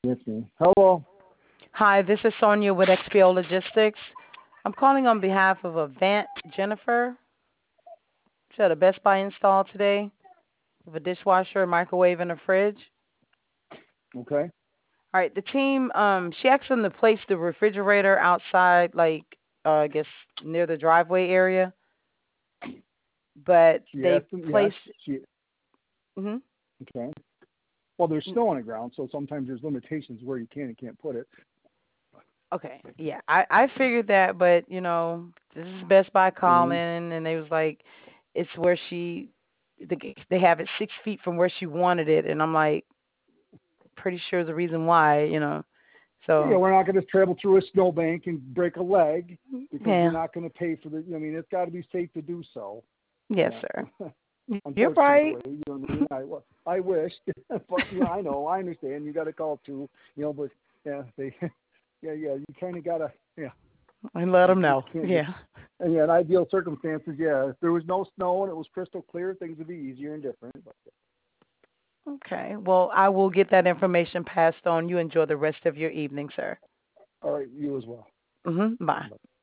It's me. Hello. Hi, this is Sonia with XPO Logistics. I'm calling on behalf of Avant Jennifer. She had a Best Buy install today with a dishwasher, a microwave, and a fridge. Okay. All right, the team, she asked them to place the refrigerator outside, like, I guess near the driveway area, but She they asked them. Yes. placed. Mm-hmm. Okay. Well, there's snow on the ground, so sometimes there's limitations where you can and can't put it. Okay, yeah, I figured that, but this is Best Buy Mm-hmm. calling, and they was like, it's where they have it 6 feet from where she wanted it, and I'm like, pretty sure the reason why. Yeah, So we're not going to travel through a snowbank and break a leg because we're yeah, not going to pay for the. I mean, it's got to be safe to do so. yes, Yeah. sir. You're right. Unfortunately, you know what I mean. I wish, but I know, I understand. You got to call too, but yeah, they, yeah, you kind of gotta, yeah. And let You them just know. can't just. Yeah. And yeah, in ideal circumstances, yeah, if there was no snow and it was crystal clear, things would be easier and different. But, Okay. Well, I will get that information passed on. You enjoy the rest of your evening, sir. all right, you as well. Bye.